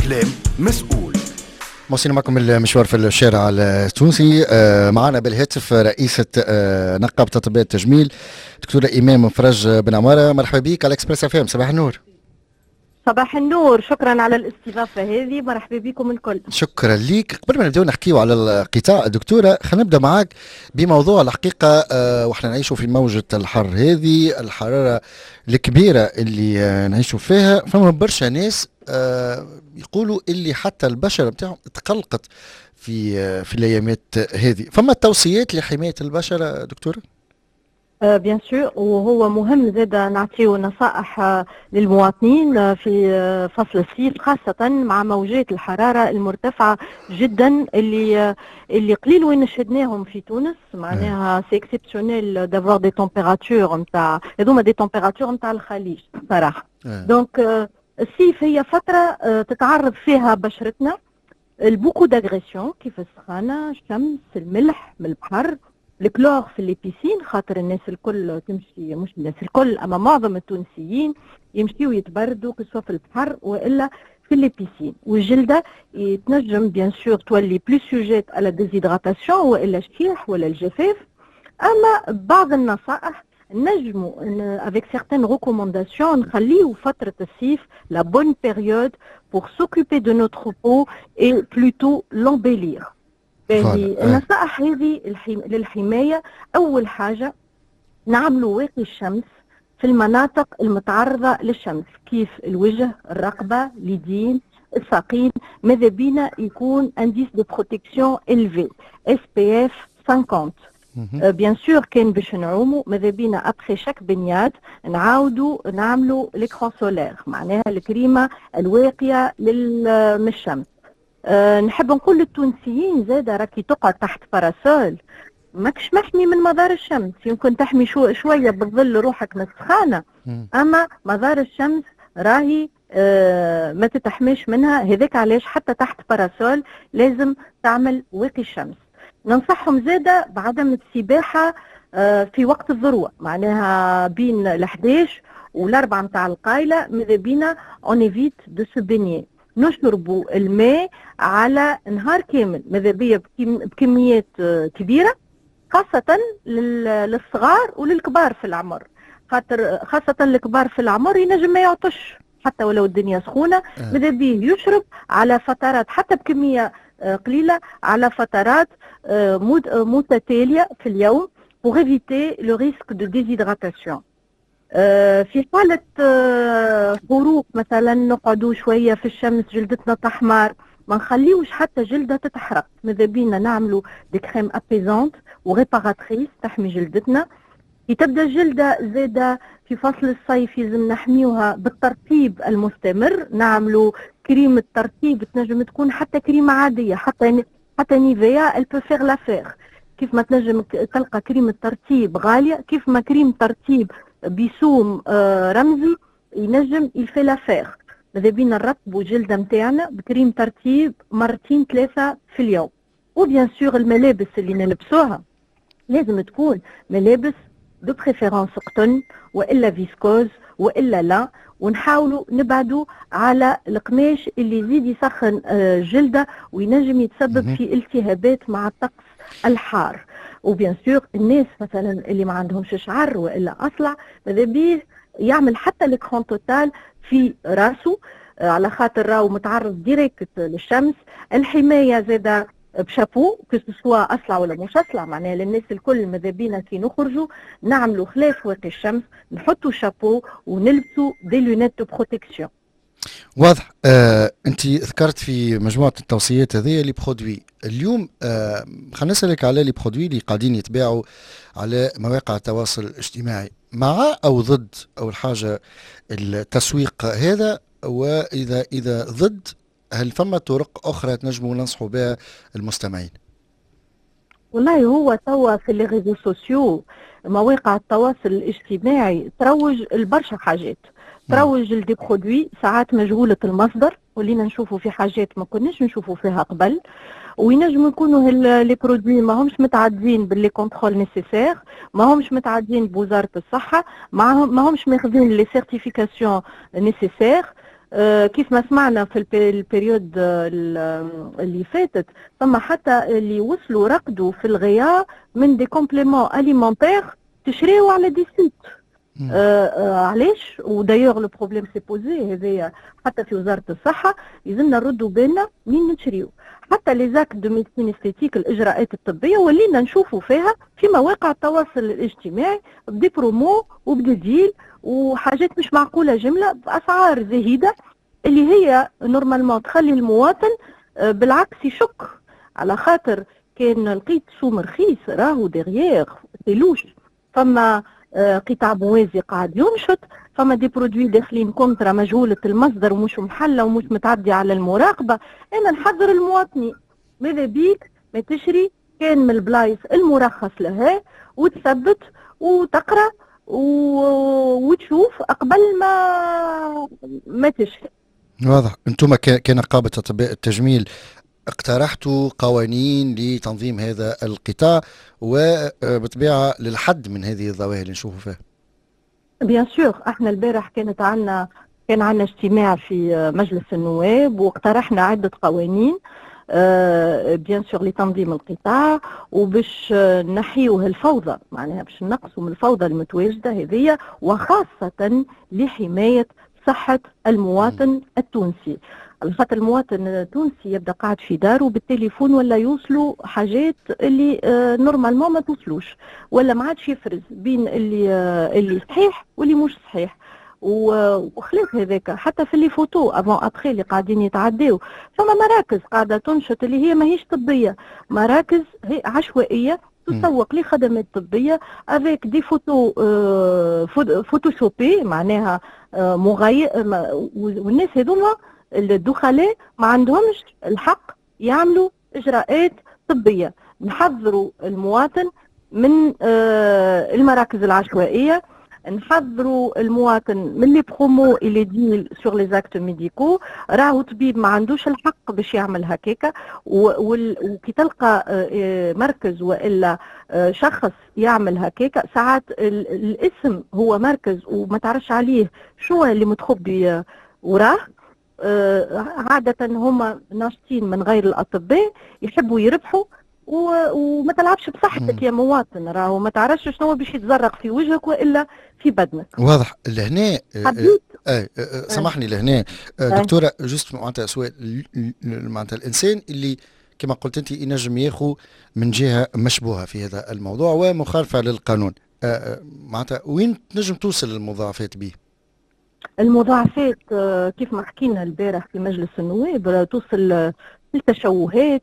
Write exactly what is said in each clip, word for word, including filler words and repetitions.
كلام مسؤول. موصلين معكم المشوار في الشارع التونسي. معنا بالهاتف رئيسة نقابة أطباء التجميل دكتورة إيمان فرج بن عمارة. مرحبا بك على اكسبريس اف ام. صباح النور. صباح النور، شكرا على الاستضافة هذه، مرحبا بكم الكل. شكرا ليك. قبل ما نبداو نحكيو على القطاع دكتورة، خلينا نبدا معك بموضوع الحقيقة. أه واحنا نعيشوا في موجة الحر هذه، الحرارة الكبيرة اللي أه نعيشوا فيها، فما برشا ناس أه يقولوا اللي حتى البشرة بتاعهم تقلقت في أه في الايامات هذه. فما توصيات لحماية البشرة دكتورة؟ بيان سور، وهو مهم زاد نعطيو نصائح للمواطنين في فصل الصيف، خاصة مع موجات الحرارة المرتفعة جدا اللي اللي قليل وين شهدناهم في تونس. معناها سي اكسبسيونيل دافوار دي تمبيراتور نتاع هذوما دي تمبيراتور نتاع الخليج صراحة. دونك الصيف هي فترة تتعرض فيها بشرتنا البوكو داغريسيون، كيف السخانة، الشمس، الملح من البحر، الكلور في البيسين، خاطر الناس الكل تمشي، مش الناس الكل اما معظم التونسيين يمشيوا يتبردوا سواء في البحر والا في البيسين. والجلده يتنجم بيان سور تولي بلو سوجيت على ديزيدراتاسيون والا الشيح ولا الجفاف. اما بعض النصائح نجموا avec certaines recommandations نخليو فتره الصيف la bonne période pour s'occuper de notre peau et plutôt l'embellir. باهي النصائح هذه للحماية. أول حاجة نعملوا واقي الشمس في المناطق المتعرضة للشمس، كيف الوجه، الرقبة، اليدين، الساقين. ماذا بينا يكون انديس دو بروتيكسيون إلفي اس بي اف خمسين. بيان سور كان باش نعوموا ماذا بينا ابخي شاك بنياد نعاودوا نعملوا ليكران سولير، معناها الكريمة الواقية من الشمس. أه نحب نقول للتونسيين زاده راكي تقعد تحت باراسول ماكش محمي من مضار الشمس، يمكن تحمي شو شويه بالظل روحك من السخانه، اما مضار الشمس راهي أه ما تتحميش منها. هذاك علاش حتى تحت باراسول لازم تعمل واقي الشمس. ننصحهم زاده بعدم السباحه أه في وقت الذروه، معناها بين الحداش والاربعه نتاع القايله ماذا بينا اون ايفيت دو سو بينيي، نشربوا الماء على نهار كامل ماذا بيا بكميات كبيره، خاصه للصغار وللكبار في العمر، خاطر خاصه الكبار في العمر ينجم ما يعطش حتى ولو الدنيا سخونه. ماذا بيه يشرب على فترات حتى بكميه قليله على فترات متتاليه في اليوم pour éviter le risque de déshydratation. في حالة خروق مثلا نقعدوا شوية في الشمس جلدتنا تحمر، ما نخليوش حتى جلدة تتحرق. ماذا بينا نعملوا دي كريم ابيزونت وريباراتريس تحمي جلدتنا. كي تبدا الجلدة زادة في فصل الصيف يلزم نحميوها بالترطيب المستمر، نعملوا كريم الترطيب تنجم تكون حتى كريمة عادية، حتى حتى نيفيا elle peut faire l'affaire. كيف ما تنجم تلقى كريم الترطيب غالية، كيف ما كريم ترطيب بيسوم آه رمزي ينجم يلفي لافير. ماذا بينا نرطبوا جلده نتاعنا بكريم ترطيب مرتين ثلاثه في اليوم. وبيان سور الملابس اللي نلبسوها لازم تكون ملابس دو بريفيرونس قطن والا فيسكوز والا لا، ونحاولوا نبعدوا على القماش اللي يزيد يسخن آه جلده وينجم يتسبب في التهابات مع الطقس الحار. وبيان سور الناس مثلا اللي ما عندهمش شعر والا اصلع ماذا بيه يعمل حتى ليكرون توتال في راسه على خاطر راهو متعرض ديريكت للشمس. الحمايه زاده بشابو كسوا اصلع ولا مش اصلع، معناها للناس الكل ماذا بينا كي نخرجوا نعملوا خلاف واقي الشمس، نحطوا شابو ونلبسوا دي لونيت دو بروتيكسيون. واضح. آه، انت ذكرت في مجموعه التوصيات هذه لي برودوي اليوم. آه، خلينا نسالك على لي برودوي اللي قاعدين يتباعوا على مواقع التواصل الاجتماعي، مع او ضد اول حاجه التسويق هذا؟ واذا اذا ضد، هل فما طرق اخرى تنجموا ننصحوا بها المستمعين؟ والله هو توا في لي ريزو سوسيو مواقع التواصل الاجتماعي تروج البرشا حاجات، تروج لدي برودوي ساعات مجهولة المصدر ولينا نشوفوا في حاجات ما كناش نشوفوا فيها قبل، وينجموا يكونوا لي برودوي ما همش متعدين باللي كونترول نيسيسير، ما همش متعدين بوزارة الصحة، ما همش ماخذين لي سيرتيفيكاسيون نيسيسير. آه، كيف ما سمعنا في البي- البريود آه، ال- اللي فاتت، فما حتى اللي وصلوا رقدوا في الغيار من دي كومبليمون اليمونتير تشريو على دي سيت. مم. آه آه علاش؟ ودايوغ لو بروبليم سي بوزي هذايا حتى في وزاره الصحه، يلزمنا نردوا بالنا منين نشريو. حتى لي زاك دو ميديسين استيتيك، الاجراءات الطبيه ولينا نشوفوا فيها في مواقع التواصل الاجتماعي بدي برومو وبدي ديل وحاجات مش معقوله جمله باسعار زهيده، اللي هي نورمالمون تخلي المواطن آه بالعكس يشك. على خاطر كان لقيت سوم رخيص راهو ديغيير سيلوش، فما آه، قطاع موازي قاعد ينشط، فما دي برودوي داخلين كونترا مجهولة المصدر ومش محلة ومش متعدي على المراقبة. أنا نحذر المواطنين، ماذا بيك ما تشري كان من البلايص المرخص لها وتثبت وتقرأ و... وتشوف قبل ما ما تشري. واضح. انتم ك- كنقابه اطباء التجميل اقترحتوا قوانين لتنظيم هذا القطاع وبطبيعه للحد من هذه الظواهر اللي نشوفوا فيها. بيان سور، احنا البارح كانت عندنا كان عندنا اجتماع في مجلس النواب واقترحنا عدة قوانين بيان سور لتنظيم القطاع وباش نحيوه الفوضى، معناها باش نقصوا من الفوضى المتواجدة هذه، وخاصة لحماية صحة المواطن التونسي. على خاطر المواطن التونسي يبدا قاعد في داره بالتليفون ولا يوصلوا حاجات اللي آه نورمالمون ما توصلوش، ولا ما عادش يفرز بين اللي آه اللي صحيح واللي مش صحيح. وخلاف هذاك حتى في اللي فوتو افون ابخي اللي قاعدين يتعداو، فما مراكز قاعده تنشط اللي هي ماهيش طبيه، مراكز هي عشوائيه تسوق لخدمات طبيه افيك دي فوتو آه فوتوشوبي، معناها آه مغير، والناس هذوما الدخلاء ما عندهمش الحق يعملوا اجراءات طبيه. نحذروا المواطن من آه المراكز العشوائيه، نحذروا المواطن من لي برومو اللي دي سور لي زاكت ميديكو. راهو طبيب ما عندوش الحق باش يعمل هكاكا، وكي تلقى مركز والا شخص يعمل هكاكا ساعات الاسم هو مركز وما تعرفش عليه شو اللي متخبي وراه. عادة هما ناشطين من غير الأطباء يحبوا يربحوا، وما تلعبش بصحتك يا مواطن، راهو ما تعرفش شنو باش يتزرق في وجهك والا في بدنك. واضح. لهنا حبيت آه آه سامحني لهنا آه دكتوره، جست معناتها سؤال معناتها الانسان اللي كما قلت انت ينجم ياخذ من جهه مشبوهه في هذا الموضوع ومخالفه للقانون، آه معناتها وين تنجم توصل المضاعفات به؟ المضاعفات كيف ما حكينا البارح في مجلس النواب توصل التشوهات،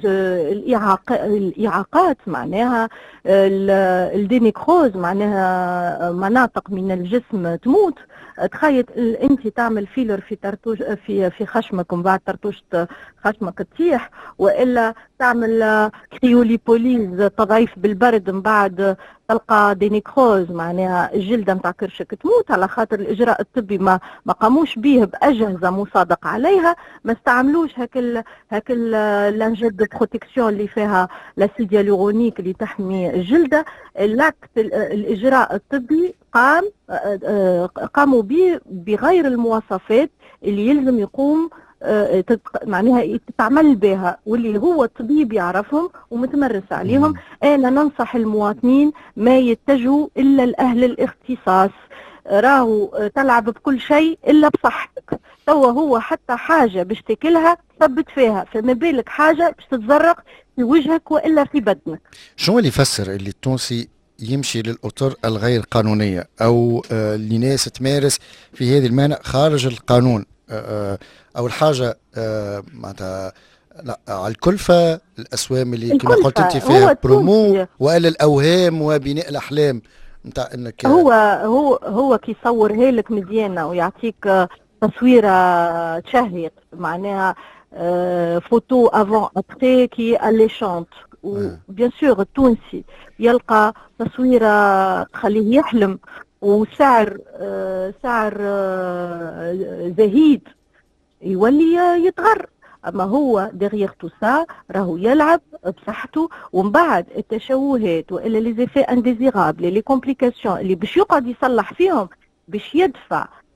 الإعاقات، معناها الدينيكروز، معناها مناطق من الجسم تموت. تخيل انت تعمل فيلر في ترتوش في في خشمك ومن بعد ترتوشة خشمك تطيح، والا تعمل كريوليبوليز تضعيف بالبرد من بعد تلقى دينيكروز، معناها الجلده نتاع كرشك تموت على خاطر الاجراء الطبي ما ما قاموش به باجهزه مصادق عليها، ما استعملوش هاك ال هاك اللانجيت دو بروتيكسيون اللي فيها لاسيد هيالورونيك اللي تحمي الجلده. الاكت الاجراء الطبي قام قاموا به بغير المواصفات اللي يلزم يقوم معناها تتعمل بها، واللي هو الطبيب يعرفهم ومتمرس عليهم. انا ننصح المواطنين ما يتجهوا الا لاهل الاختصاص، راهو تلعب بكل شيء الا بصحتك. توا هو حتى حاجه باش تاكلها ثبت فيها، فما بالك حاجه باش تتزرق في وجهك والا في بدنك. شو اللي يفسر اللي التونسي يمشي للأطر الغير قانونية أو آه لناس تمارس في هذه المهنة خارج القانون؟ آه أول حاجة آه معناتها لا على الكلفة، الأسوام اللي كما قلت أنت فيها برومو، وإلا الأوهام وبناء الأحلام نتاع أنك هو هو هو كي يصورها لك مزيانة ويعطيك تصويرة تشهيق، معناها آه فوتو افون ابخي كي اليشونت، وبيان سور التونسي يلقى تصويره تخليه يحلم وسعر آه سعر آه زهيد يولي يتغر. اما هو ديغيغ تو سا راهو يلعب بصحته، ومن بعد التشوهات والا لي زيفي انديزيرابل لي كومبليكاسيون اللي باش يقعد يصلح فيهم باش يدفع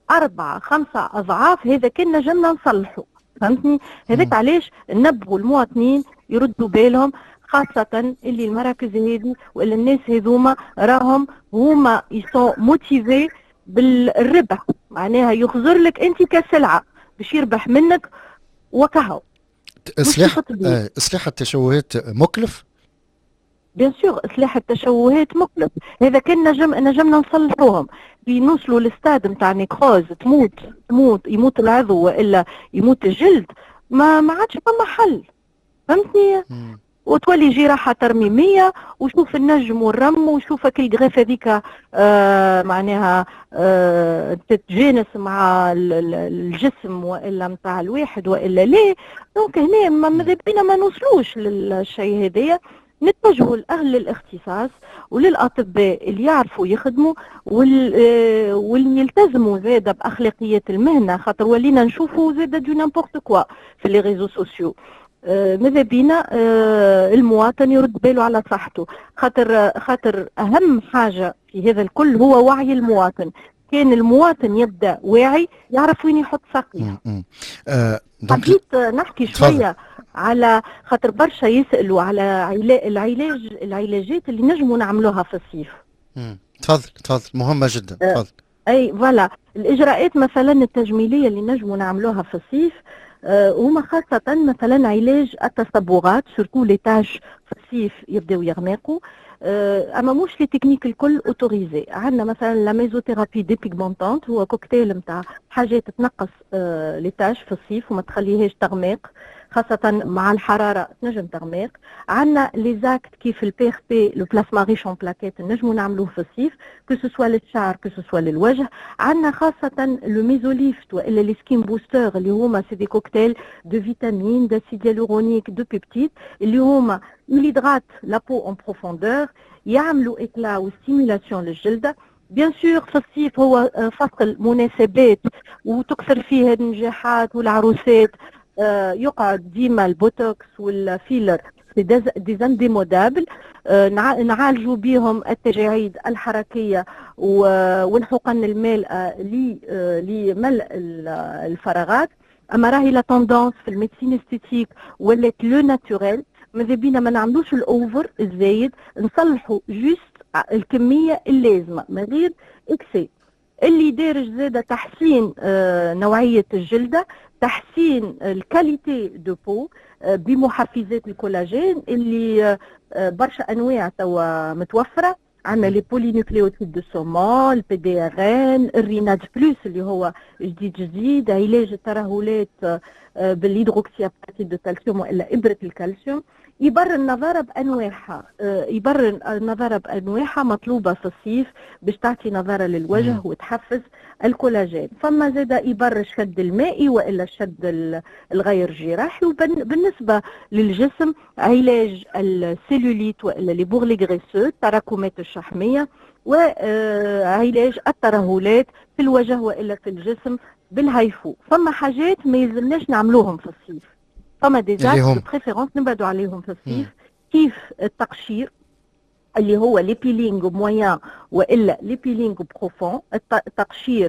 أربعة خمسة أضعاف هذا كنا نجمنا نصلحوا. فهمتني؟ هذاك علاش نبغوا المواطنين يردوا بالهم، خاصة اللي المراكز هذه ولا الناس هذوما راهم هما يسون موتيفي بالربح، معناها يخزر لك انت كسلعة باش يربح منك وكهو. اصلاح آه، اصلاح التشوهات مكلف؟ بيان سور اصلاح التشوهات مكلف، هذا كان نجم نجمنا نصلحوهم. نوصلوا للستاد نتاع نيكروز، تموت تموت يموت العضو والا يموت الجلد، ما ما عادش فما حل. فهمتني؟ مم. وتولي جراحه ترميميه وشوف النجم والرم وشوفك الغرفه هذيك آه معناها آه تتجانس مع الجسم والا نتاع الواحد والا لا. دونك هنا ماذا بينا ما نوصلوش للشيء هذايا، نتوجهوا لاهل الاختصاص وللاطباء اللي يعرفوا يخدموا واللي يلتزموا زاده باخلاقيات المهنه، خاطر ولينا نشوفوا زاده دو نيمبورت كوا في لي ريزو سوسيو. آه ماذا بينا آه المواطن يرد باله على صحته، خاطر خاطر اهم حاجه في هذا الكل هو وعي المواطن. كان المواطن يبدا واعي يعرف وين يحط ساقيه. آه حبيت نحكي شويه على خاطر برشا يسالوا على العلاج العلاجات اللي نجموا نعملوها في الصيف. تفضل تفضل، مهمه جدا. تفضل. اي فوالا الاجراءات مثلا التجميليه اللي نجموا نعملوها في الصيف هما خاصة مثلا علاج التصبغات، سورتو لي تاج في الصيف يبداو يغمقوا. اما مش لي تكنيك الكل اوتوريزي. عندنا مثلا لا ميزوثيرابي دي بيغمونتونت، هو كوكتيل نتاع حاجات تنقص لي تاج في الصيف وما تخليهاش تغمق، خاصة مع الحرارة تنجم تغمق. عندنا لي زاكت كيف البي اخ بي لو بلاسما ريش اون بلاكيت نجمو نعملوه في الصيف كو سوسوا للشعر كو سوسوا للوجه. عندنا خاصة لو ميزوليفت والا لي سكين بوستر اللي هما سي دي كوكتيل دو فيتامين داسيد هيالورونيك دو بيبتيد اللي هما يليدغات لا بو اون بروفوندور، يعملوا اكلا وستيمولاسيون للجلده. بيان سور في الصيف هو فصل مناسبات وتكثر فيه النجاحات والعروسات، آه يقعد ديما البوتوكس والفيلر دي زانديمودابل، آه نعالجوا بهم التجاعيد الحركيه والحقن المالئه لملء الفراغات. اما راهي لا توندونس في الميديسين استيتيك ولات لو ناتوريل، ماذا بينا ما نعملوش الاوفر الزايد، نصلحوا جوست الكميه اللازمه من غير اكسي. اللي دارج زاده تحسين آه نوعيه الجلده، تحسين الكاليتي دو بو آه بمحفزات الكولاجين اللي آه برشا انواع توا متوفره. عندنا لي بولي نيوكليوتيد دو سومون، البي دي ار ان، الريناد بلوس اللي هو جديد جديد، علاج الترهلات آه بالهيدروكسياباتيد دو كالسيوم والا ابره الكالسيوم. يبر النظاره بانواعها، يبر النظاره بانواعها مطلوبه في الصيف باش تعطي نظاره للوجه وتحفز الكولاجين. فما زاد يبر الشد المائي والا الشد الغير جراحي. وبالنسبه للجسم علاج السيلوليت والا لي بورلي غريسو التراكمات الشحميه، وعلاج الترهلات في الوجه والا في الجسم بالهايفو. فما حاجات ما يلزمناش نعملوهم في الصيف، فما دي زاك دو بريفيرونس نبعدوا عليهم في الصيف، كيف التقشير اللي هو ليبيلينغ مويان والا ليبيلينغ بروفون. التقشير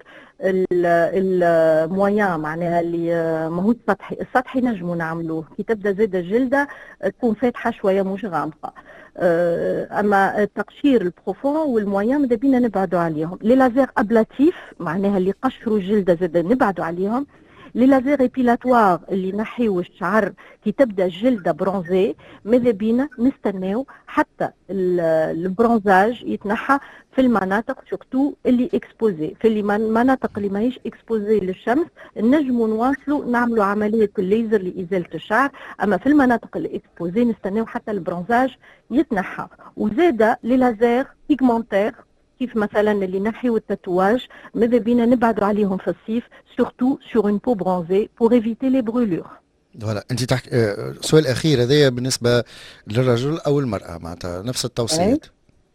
المويان معناها اللي ماهوش سطحي، السطحي نجموا نعملوه كي تبدا زاده الجلده تكون فاتحه شويه مش غامقه. اما التقشير البروفون والمويان ماذا بينا نبعدوا عليهم. لي لازير ابلاتيف معناها اللي يقشروا الجلده زاده نبعدوا عليهم. لي لازير ايبيلاتوار اللي نحيو الشعر كي تبدا الجلده برونزي، ماذا بينا نستناو حتى البرونزاج يتنحى في المناطق سورتو اللي اكسبوزي، في المناطق اللي ماهيش اكسبوزي للشمس نجموا نواصلوا نعملوا عمليه الليزر لازاله الشعر. اما في المناطق اللي اكسبوزي نستناو حتى البرونزاج يتنحى. وزاده لي لازير بيغمونتير كيف مثلا اللي نحيو التاتواج ماذا بينا نبعدوا عليهم في الصيف سورتو سور اون بو برونزي بور ايفيتي لي برولور. فوالا انت تحكي آه سؤال اخير هذايا بالنسبه للرجل او المراه معناتها نفس التوصيات.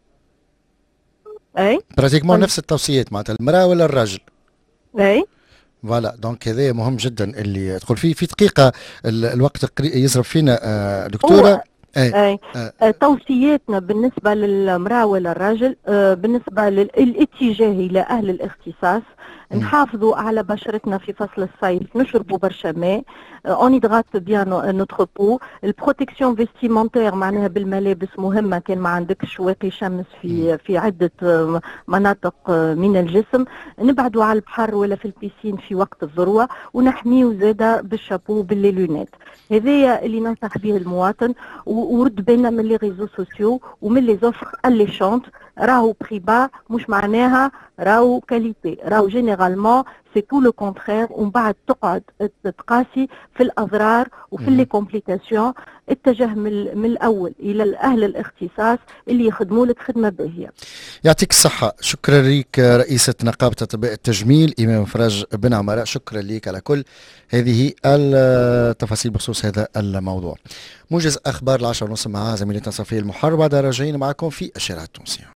اي براتيكمون نفس التوصيات معناتها المراه ولا الرجل. اي فوالا دونك هذايا مهم جدا اللي تقول فيه في دقيقه الوقت يزرب فينا آه دكتوره. اي, أي. آه. توصياتنا بالنسبه للمراه ولا الراجل آه بالنسبه للاتجاه الى اهل الاختصاص نحافظوا على بشرتنا في فصل الصيف، نشربوا برشا ماء، اون يدغات بيان نوتخ بو. البروتيكسيون فيستيمونتير معناها بالملابس مهمه، كان ما عندكش واقي شمس في في عده مناطق من الجسم، نبعدوا على البحر ولا في البيسين في وقت الذروه، ونحميو زاده بالشابو بالليلونات. هذايا اللي ننصح به المواطن. ورد بالنا من لي ريزو سوسيو ومن لي زوفر اليشونت، راهو بريبا مش معناها راهو كاليتي، راهو جينيرالمون سي تو لو كونترير، ومن بعد تقعد تقاسي في الاضرار وفي لي كومبليكاسيون. اتجه من, من الاول الى اهل الاختصاص اللي يخدموا لك خدمه باهيه. يعطيك الصحه. شكرا لك رئيسه نقابه اطباء التجميل ايمان فرج بن عمراء، شكرا لك على كل هذه التفاصيل بخصوص هذا الموضوع. موجز اخبار العشرة ونص مع زميلتنا صفيه المحرر، بعد راجعين معكم في الشارع التونسي.